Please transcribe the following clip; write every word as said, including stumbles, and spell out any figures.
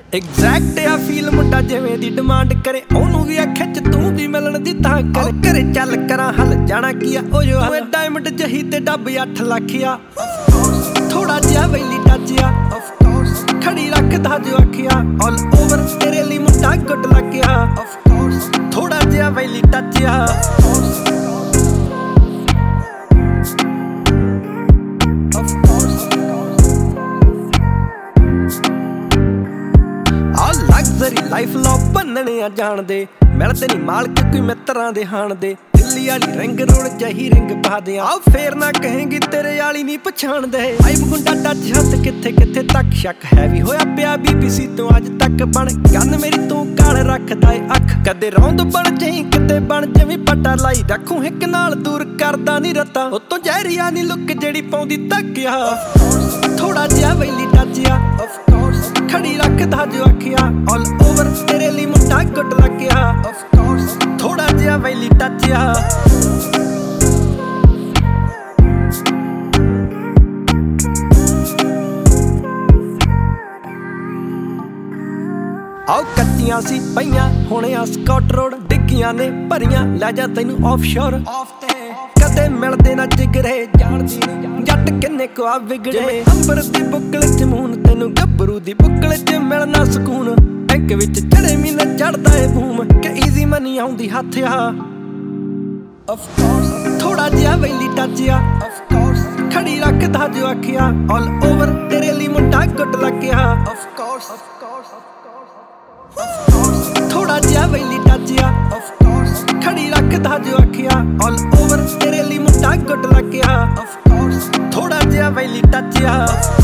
exact ਆ feel ਮੁੰਡਾ ਜਿਵੇਂ ਦੀ ਡਿਮਾਂਡ ਕਰੇ ਉਹਨੂੰ ਵੀ ਆਖੇ ਚ ਤੂੰ ਵੀ ਮਿਲਣ ਦੀ ਤਾਂ ਕਰ ਘਰੇ ਚੱਲ ਕਰਾਂ ਹਲ ਜਾਣਾ ਕੀ ਆ ਉਹ ਜੋ ਹਲੇ ਡਾਇਮੰਡ ਜਹੀ ਤੇ ਡੱਬ ਅੱਠ ਲੱਖ ਆ ਥੋੜਾ ਜਿਹਾ ਵੈਲੀ ਟੱਚ ਆ ਆਫ ਕੋਰਸ ਖੜੀ ਰੱਖਦਾ ਜੋ ਅੱਖਿਆ ਆਲ ਓਵਰ ਤੇਰੇ ਲਈ ਮੁੰਡਾ ਗੁੱਡ ਲੱਗਿਆ ਆਫ ਕੋਰਸ ਥੋੜਾ ਜਿਹਾ ਵੈਲੀ ਟੱਚ ਆ ਲਗਜ਼ਰੀ ਲਾਈਫ ਲੋ ਬੰਨਣੇ ਆ ਜਾਣਦੇ ਮਿਲਦੇ ਨੀ ਮਾਲਕ ਕੋਈ ਮਿੱਤਰਾਂ ਦੇ ਹਾਣ ਦੇ ਦਿੱਲੀ ਵਾਲੀ ਰਿੰਗ ਰੋਡ ਜਹੀ ਰਿੰਗ ਪਾ ਦੇ ਆ ਫੇਰ ਨਾ ਕਹੇਂਗੀ ਤੇਰੇ ਵਾਲੀ ਨਹੀਂ ਪਛਾਣਦੇ ਆਈਬ ਗੁੰਡਾ ਟੱਚ ਹੱਥ ਕਿੱਥੇ ਕਿੱਥੇ ਤੱਕ ਸ਼ੱਕ ਹੈਵੀ ਹੋਇਆ ਪਿਆ ਬੀਬੀਸੀ ਤੋਂ ਅੱਜ ਤੱਕ ਬਣ ਗੰਨ ਮੇਰੀ ਤੂੰ ਕਾਲ ਰੱਖਦਾ ਏ ਅੱਖ ਕਦੇ ਰੌਂਦ ਬਣ ਜਹੀਂ ਕਿਤੇ ਬਣ ਜਿਵੇਂ ਪਟਾ ਲਾਈ ਰੱਖੂ ਇੱਕ ਨਾਲ ਦੂਰ ਕਰਦਾ ਨੀ ਰਤਾ ਉਤੋਂ ਜ਼ਹਿਰੀਆ ਨੀ ਲੁੱਕ ਜਿਹੜੀ ਪਾਉਂਦੀ ਤੱਕਿਆ ਥੋੜਾ ਜਿਹਾ ਵੈਲੀ ਟੱਚ ਆ ਆਫ ਕੋਰਸ ਖੜੀ ਰੱਖਦਾ ਜੋ ਅੱਖਿਆ ਆਲ ਓਵਰ ਤੇਰੇ ਲਈ ਮੁੰਡਾ ਗੁੱਡ ਲੱਗਿਆ ਆਫ ਕੋਰਸ ਥੋੜਾ ਜਿਹਾ ਵੈਲੀ ਟੱਚ ਆ ਆਓ ਕੱਚੀਆਂ ਸੀ ਪਈਆਂ ਹੁਣੇ ਆ ਸਕਾਟ ਰੋਡ ਡਿੱਗੀਆਂ ਨੇ ਭਰੀਆਂ ਲੈ ਜਾ ਤੈਨੂੰ ਆਫਸ਼ੋਰ ਆਫ ਤੇ ਕਦੇ ਮਿਲਦੇ ਨਾ ਜਿਗਰੇ ਜਾਣਦੀ ਜੱਟ ਕਿੰਨੇ ਕੋ ਆ ਵਿਗੜੇ ਅੰਬਰ ਦੀ ਬੁੱਕਲ ਚ ਮੂਨ ਤੈਨੂੰ ਗੱਭਰੂ ਦੀ ਬੁੱਕਲ ਚ ਮਿਲਣਾ ਸਕੂਨ ਬੈਂਕ ਵਿੱਚ ਚੜੇ ਮਹੀਨਾ ਚੜਦਾ ਏ ਬੂਮ ਕਿ ਈਜ਼ੀ ਮਨੀ ਆਉਂਦੀ ਹੱਥ ਆ ਆਫ ਕੋਰਸ ਥੋੜਾ ਜਿਹਾ ਵੈਲੀ ਟੱਚ ਆ ਆਫ ਕੋਰਸ ਖੜੀ ਰੱਖਦਾ ਜੋ ਅੱਖਿਆ ਆਲ ਓਵਰ ਤੇਰੇ ਲਈ ਮੁੰਡਾ ਗੁੱਡ ਲੱਗਿਆ ਆਫ ਕੋਰਸ ਥੋੜਾ ਜਿਹਾ ਵੈਲੀ ਟੱਚ ਆ ਆਫ ਕੋਰਸ ਖੜੀ ਰੱਖਦਾ ਜੋ ਅੱਖਿਆ ਆਲ ਓਵਰ ਤੇਰੇ ਲਈ ਮੁੰਡਾ ਗੁੱਡ ਲੱਗਿਆ ਆਫ ਕੋਰਸ ਥੋੜਾ ਜਿਹਾ ਵੈਲੀ ਟੱਚ ਆ